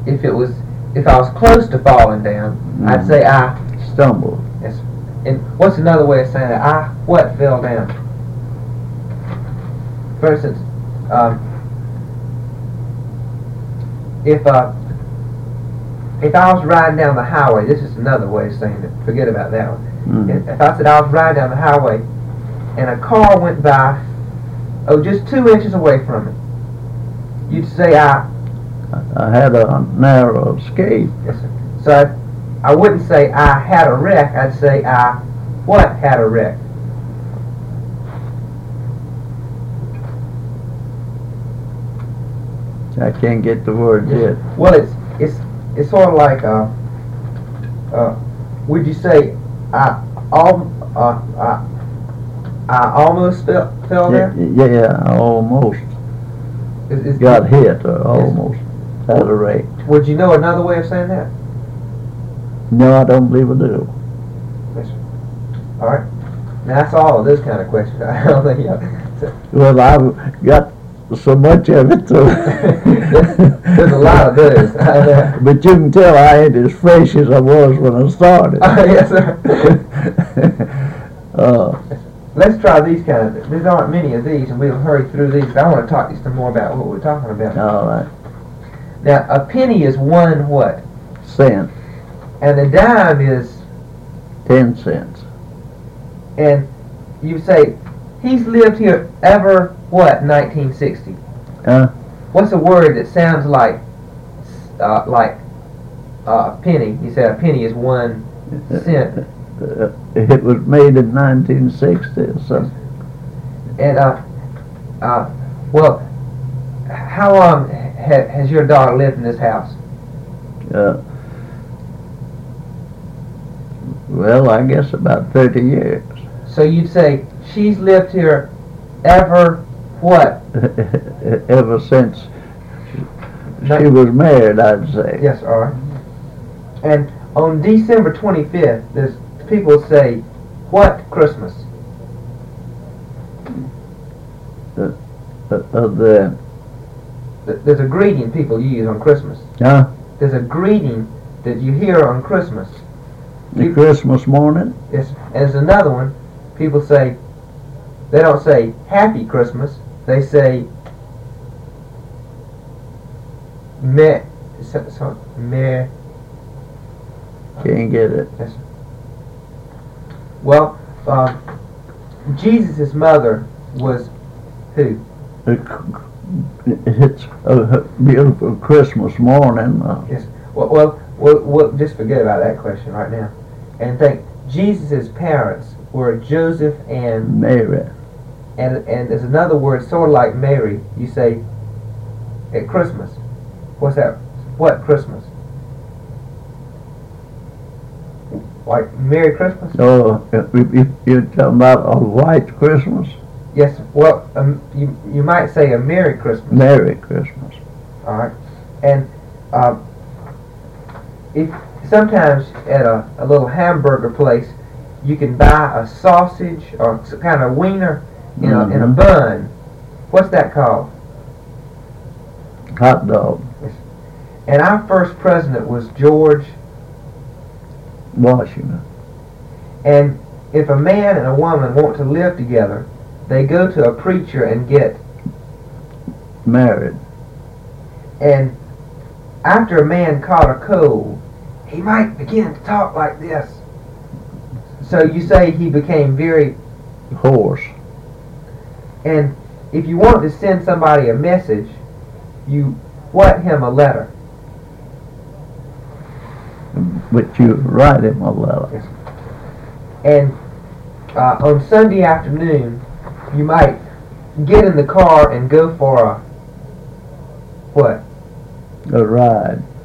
if I was close to falling down, I'd say I stumbled. Yes. And what's another way of saying that? I what fell down? For instance, if I was riding down the highway, this is another way of saying it. Forget about that one. If I said I was riding down the highway and a car went by, just 2 inches away from it, you'd say I had a narrow escape. Yes, sir. So I wouldn't say I had a wreck. I'd say I what had a wreck. I can't get the word yet. Well, it's sort of like would you say I almost fell there? Yeah, I almost got hit or almost had a wreck. Would you know another way of saying that? No, I don't believe I do. Yes, sir. All right. Now that's all of this kind of questions. I don't think Well, I've got so much of it, so there's a lot of those. But you can tell I ain't as fresh as I was when I started. Yes, sir. Let's try these kind of. There aren't many of these, and we'll hurry through these. I want to talk to you some more about what we're talking about. All right. Now, a penny is 1 what? Cent. And a dime is 10 cents. And you say he's lived here ever what? 1960. What's a word that sounds like a penny? You say a penny is 1 cent. It was made in 1960 or something. And well, how long has your daughter lived in this house? Well, I guess about 30 years. So you'd say she's lived here ever what? Ever since she was married, I'd say. Yes, all right. And on December 25th, there's people say, what Christmas? There's a greeting people use on Christmas. There's a greeting that you hear on Christmas. The Christmas morning? Yes. And there's another one. People say, they don't say Happy Christmas. They say Merry. Can't get it. Yes. Well, Jesus' mother was who? It's a beautiful Christmas morning. Yes. Well, just forget about that question right now, and think. Jesus' parents were Joseph and Mary. And there's another word, sort of like Mary. You say at Christmas. What's that? What Christmas? Like Merry Christmas? Oh, you're talking about a white Christmas? Yes. Well, you might say a Merry Christmas. Merry Christmas. All right. And if sometimes at a little hamburger place, you can buy a sausage or some kind of wiener, in a bun. What's that called? Hot dog. Yes. And our first president was George Washington. And if a man and a woman want to live together, they go to a preacher and get married. And after a man caught a cold, he might begin to talk like this. So you say he became very hoarse. And if you want to send somebody a message, you write him a letter. But you write him a letter. Yes. And on Sunday afternoon, you might get in the car and go for a what? A ride.